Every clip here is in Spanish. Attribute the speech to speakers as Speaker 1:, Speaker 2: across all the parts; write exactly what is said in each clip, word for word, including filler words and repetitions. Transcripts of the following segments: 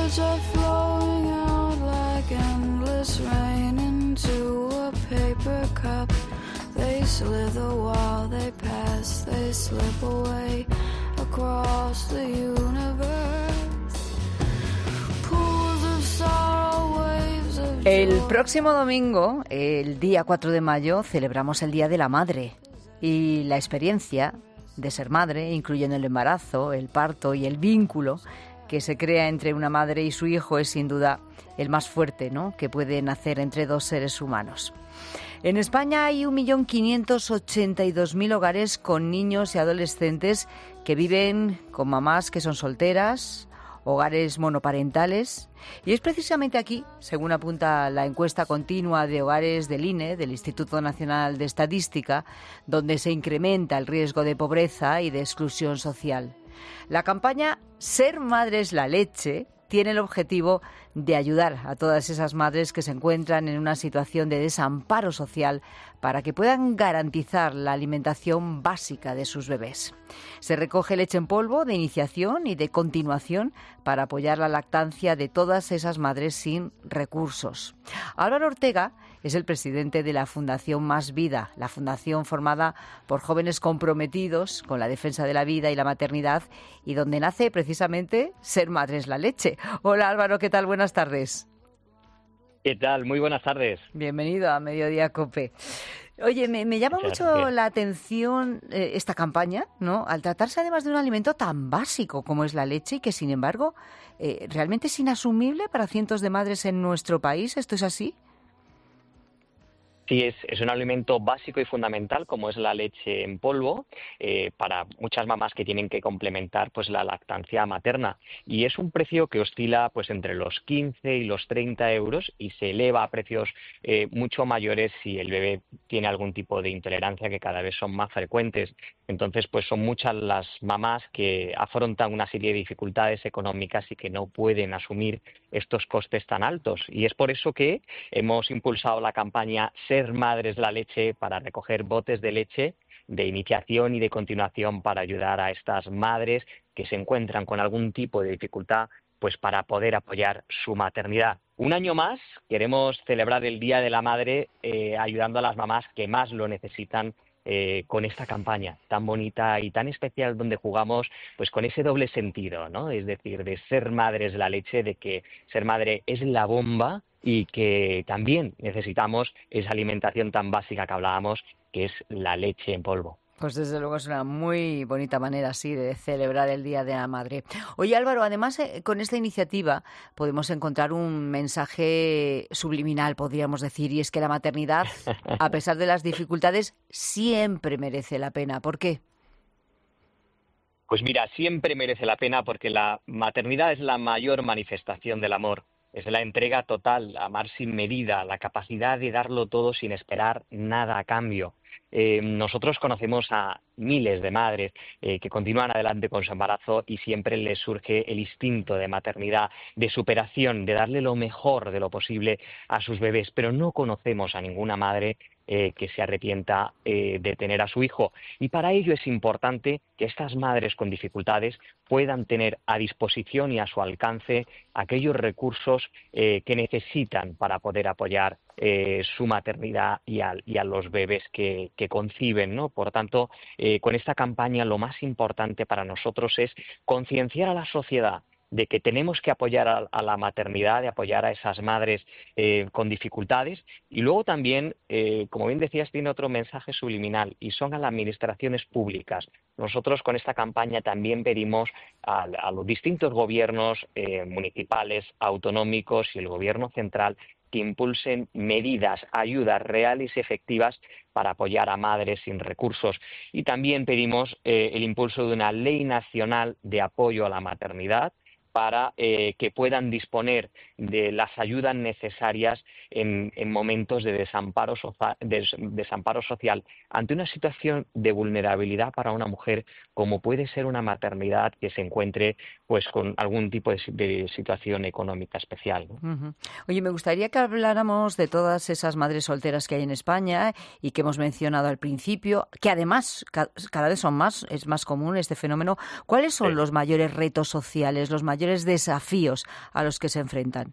Speaker 1: Words are flowing out like endless rain into a paper cup. They slither while they pass, they slip away across the universe. Pools of sorrow, waves of joy.
Speaker 2: El próximo domingo, el día cuatro de mayo, celebramos el Día de la Madre. Y la experiencia de ser madre, incluyendo el embarazo, el parto y el vínculo que se crea entre una madre y su hijo, es sin duda el más fuerte, ¿no?, que puede nacer entre dos seres humanos. En España hay un millón quinientos ochenta y dos mil hogares con niños y adolescentes que viven con mamás que son solteras, hogares monoparentales. Y es precisamente aquí, según apunta la encuesta continua de hogares del I N E, del Instituto Nacional de Estadística, donde se incrementa el riesgo de pobreza y de exclusión social. La campaña Ser Madre es la leche tiene el objetivo de ayudar a todas esas madres que se encuentran en una situación de desamparo social para que puedan garantizar la alimentación básica de sus bebés. Se recoge leche en polvo de iniciación y de continuación para apoyar la lactancia de todas esas madres sin recursos. Álvaro Ortega es el presidente de la Fundación Más Vida, la fundación formada por jóvenes comprometidos con la defensa de la vida y la maternidad y donde nace precisamente Ser Madre es la leche. Hola Álvaro, ¿qué tal? Buenas tardes.
Speaker 3: ¿Qué tal? Muy buenas tardes.
Speaker 2: Bienvenido a Mediodía COPE. Oye, me, me llama
Speaker 3: Muchas
Speaker 2: mucho
Speaker 3: gracias.
Speaker 2: la atención eh, esta campaña, ¿no? Al tratarse además de un alimento tan básico como es la leche y que, sin embargo, eh, realmente es inasumible para cientos de madres en nuestro país. ¿Esto es así?
Speaker 3: Sí, es, es un alimento básico y fundamental como es la leche en polvo eh, para muchas mamás que tienen que complementar pues la lactancia materna, y es un precio que oscila pues entre los quince y los treinta euros y se eleva a precios eh, mucho mayores si el bebé tiene algún tipo de intolerancia, que cada vez son más frecuentes. Entonces pues son muchas las mamás que afrontan una serie de dificultades económicas y que no pueden asumir estos costes tan altos, y es por eso que hemos impulsado la campaña Ser Madres la leche para recoger botes de leche de iniciación y de continuación para ayudar a estas madres que se encuentran con algún tipo de dificultad, pues para poder apoyar su maternidad. Un año más queremos celebrar el Día de la Madre eh, ayudando a las mamás que más lo necesitan eh, con esta campaña tan bonita y tan especial, donde jugamos pues con ese doble sentido, ¿no? Es decir, de ser madres la leche, de que ser madre es la bomba y que también necesitamos esa alimentación tan básica que hablábamos, que es la leche en polvo.
Speaker 2: Pues desde luego es una muy bonita manera, sí, de celebrar el Día de la Madre. Oye, Álvaro, además eh, con esta iniciativa podemos encontrar un mensaje subliminal, podríamos decir, y es que la maternidad, a pesar de las dificultades, siempre merece la pena. ¿Por qué?
Speaker 3: Pues mira, siempre merece la pena porque la maternidad es la mayor manifestación del amor. Es la entrega total, amar sin medida, la capacidad de darlo todo sin esperar nada a cambio. Eh, nosotros conocemos a miles de madres eh, que continúan adelante con su embarazo y siempre les surge el instinto de maternidad, de superación, de darle lo mejor de lo posible a sus bebés, pero no conocemos a ninguna madre eh, que se arrepienta eh, de tener a su hijo. Y para ello es importante que estas madres con dificultades puedan tener a disposición y a su alcance aquellos recursos eh, que necesitan para poder apoyar eh, su maternidad y a, y a los bebés que, que conciben, ¿no? Por tanto, eh, con esta campaña lo más importante para nosotros es concienciar a la sociedad de que tenemos que apoyar a, a la maternidad, de apoyar a esas madres eh, con dificultades, y luego también, eh, como bien decías, tiene otro mensaje subliminal y son a las administraciones públicas. Nosotros con esta campaña también pedimos a, a los distintos gobiernos eh, municipales, autonómicos y el gobierno central que impulsen medidas, ayudas reales y efectivas para apoyar a madres sin recursos. Y también pedimos eh, el impulso de una ley nacional de apoyo a la maternidad para eh, que puedan disponer de las ayudas necesarias en, en momentos de desamparo, socia- de desamparo social ante una situación de vulnerabilidad para una mujer, como puede ser una maternidad que se encuentre pues con algún tipo de, de situación económica especial, ¿no?
Speaker 2: Uh-huh. Oye, me gustaría que habláramos de todas esas madres solteras que hay en España y que hemos mencionado al principio, que además ca- cada vez son más, es más común este fenómeno. ¿Cuáles son
Speaker 3: Sí.
Speaker 2: los mayores retos sociales, los mayores mayores desafíos a los que se enfrentan?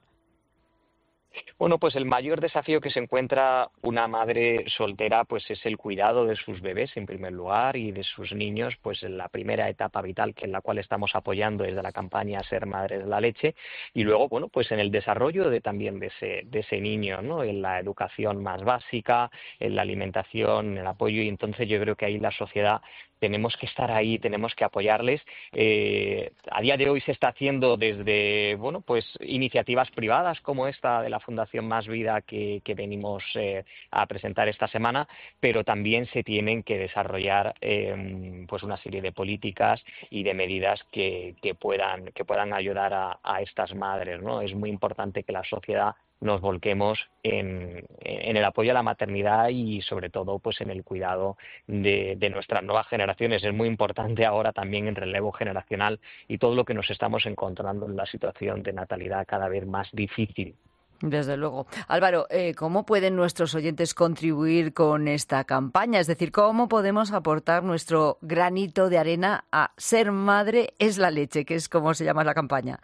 Speaker 3: Bueno, pues el mayor desafío que se encuentra una madre soltera pues es el cuidado de sus bebés en primer lugar y de sus niños pues en la primera etapa vital que en la cual estamos apoyando desde la campaña Ser Madres de la Leche y luego bueno pues en el desarrollo de también de ese de ese niño, ¿no? En la educación más básica, en la alimentación, en el apoyo y entonces yo creo que ahí la sociedad tenemos que estar ahí, tenemos que apoyarles. Eh, a día de hoy se está haciendo desde bueno pues iniciativas privadas como esta de la Fundación Más Vida que, que venimos eh, a presentar esta semana, pero también se tienen que desarrollar eh, pues una serie de políticas y de medidas que, que puedan que puedan ayudar a, a estas madres, ¿no? Es muy importante que la sociedad nos volquemos en, en el apoyo a la maternidad y sobre todo pues en el cuidado de, de nuestras nuevas generaciones. Es muy importante ahora también el relevo generacional y todo lo que nos estamos encontrando en la situación de natalidad cada vez más difícil.
Speaker 2: Desde luego. Álvaro, eh, ¿cómo pueden nuestros oyentes contribuir con esta campaña? Es decir, ¿cómo podemos aportar nuestro granito de arena a Ser Madre es la Leche, que es como se llama la campaña?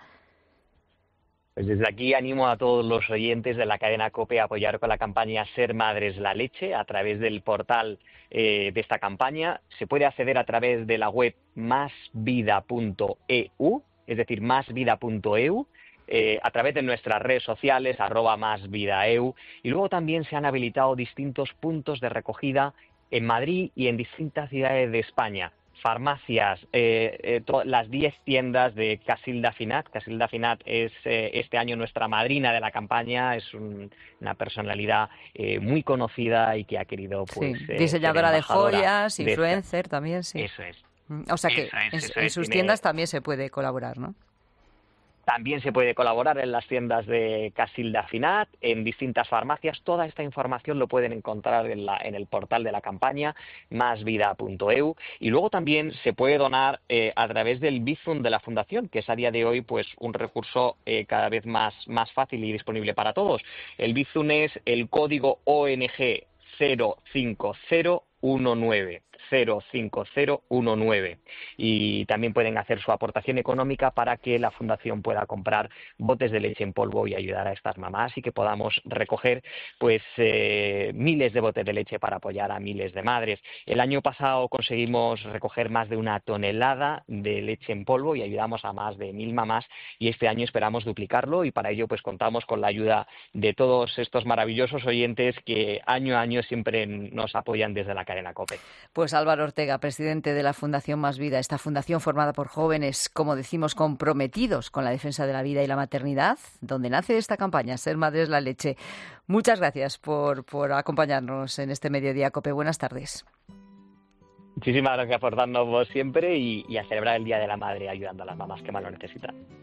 Speaker 3: Pues desde aquí animo a todos los oyentes de la cadena COPE a apoyar con la campaña Ser Madres la Leche a través del portal eh, de esta campaña. Se puede acceder a través de la web más vida punto e u, es decir, más vida punto e u. Eh, a través de nuestras redes sociales, arroba más vida e u, y luego también se han habilitado distintos puntos de recogida en Madrid y en distintas ciudades de España. Farmacias, eh, eh, to- las diez tiendas de Casilda Finat. Casilda Finat es eh, este año nuestra madrina de la campaña, es un, una personalidad eh, muy conocida y que ha querido pues
Speaker 2: Sí,
Speaker 3: eh,
Speaker 2: diseñadora
Speaker 3: ser
Speaker 2: de
Speaker 3: embajadora
Speaker 2: joyas,
Speaker 3: de esta-
Speaker 2: influencer también, sí.
Speaker 3: Eso es.
Speaker 2: Mm, O sea que
Speaker 3: Eso es,
Speaker 2: en,
Speaker 3: eso
Speaker 2: en
Speaker 3: es,
Speaker 2: sus
Speaker 3: tiene-
Speaker 2: tiendas también se puede colaborar, ¿no?
Speaker 3: También se puede colaborar en las tiendas de Casilda Finat, en distintas farmacias. Toda esta información lo pueden encontrar en, la, en el portal de la campaña, más vida punto e u. Y luego también se puede donar eh, a través del Bizum de la Fundación, que es a día de hoy pues un recurso eh, cada vez más, más fácil y disponible para todos. El Bizum es el código O N G cero cinco cero uno nueve. cero cinco cero uno nueve y también pueden hacer su aportación económica para que la Fundación pueda comprar botes de leche en polvo y ayudar a estas mamás y que podamos recoger pues eh, miles de botes de leche para apoyar a miles de madres. El año pasado conseguimos recoger más de una tonelada de leche en polvo y ayudamos a más de mil mamás y este año esperamos duplicarlo y para ello pues contamos con la ayuda de todos estos maravillosos oyentes que año a año siempre nos apoyan desde la cadena COPE.
Speaker 2: Pues Álvaro Ortega, presidente de la Fundación Más Vida, esta fundación formada por jóvenes, como decimos, comprometidos con la defensa de la vida y la maternidad, donde nace esta campaña, Ser Madres la Leche. Muchas gracias por, por acompañarnos en este Mediodía COPE. Buenas tardes.
Speaker 3: Muchísimas gracias por darnos voz siempre y, y a celebrar el Día de la Madre ayudando a las mamás que más lo necesitan.